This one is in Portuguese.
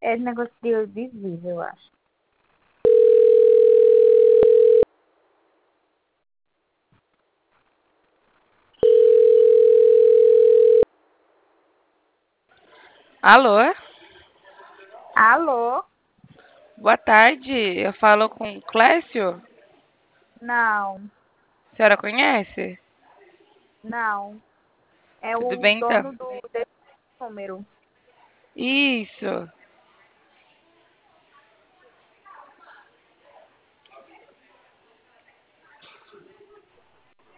É negócio de desvio, eu acho. Alô? Alô? Boa tarde. Eu falo com o Clécio? Não, A senhora conhece? não. É Tudo o bem, então? dono desse número. Isso.